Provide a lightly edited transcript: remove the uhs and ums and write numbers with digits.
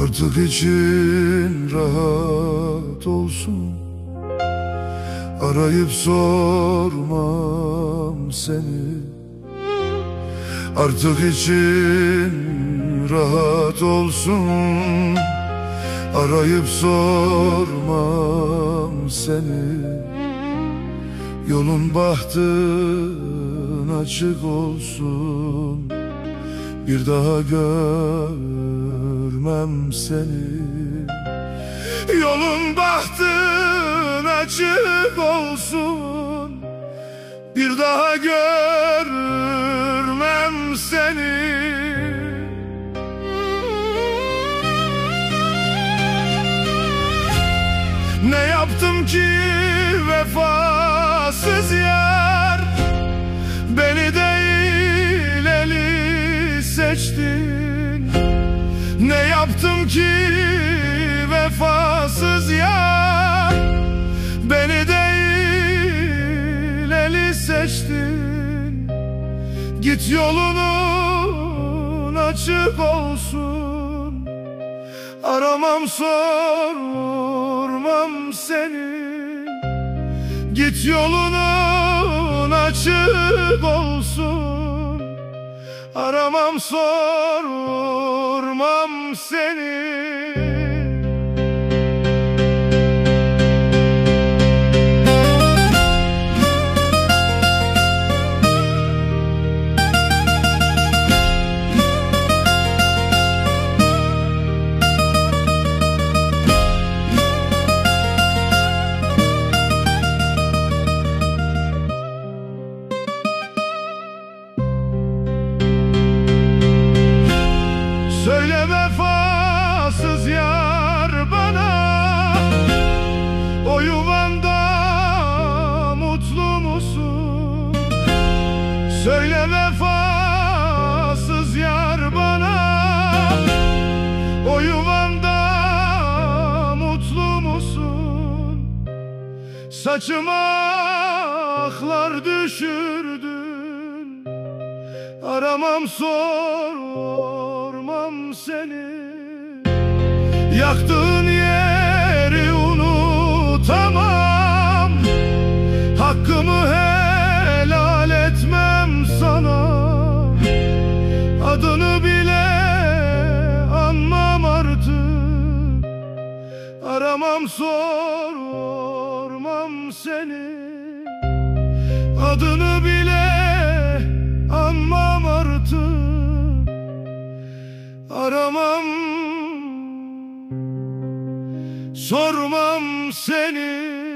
Artık için rahat olsun, arayıp sormam seni. Artık için rahat olsun, arayıp sormam seni. Yolun bahtın açık olsun, bir daha görmem seni. Yolun bahtın açık olsun, bir daha görmem seni. Ne yaptım ki vefasız yar, beni değil eli seçtin. Ne yaptım ki vefasız yar, beni değil eli seçtin. Git yolunun açık olsun, aramam sormam seni. Git yolunun açık olsun, aramam sormam seni. Söyle vefasız yar bana, o yuvanda mutlu musun? Söyle vefasız yar bana, o yuvanda mutlu musun? Saçıma aklar düşürdün, aramam sormam seni. Yaktığın yeri unutamam, hakkımı helal etmem sana. Adını bile anmam artık, aramam sormam seni. Adını bile anmam artık, aramam sormam seni.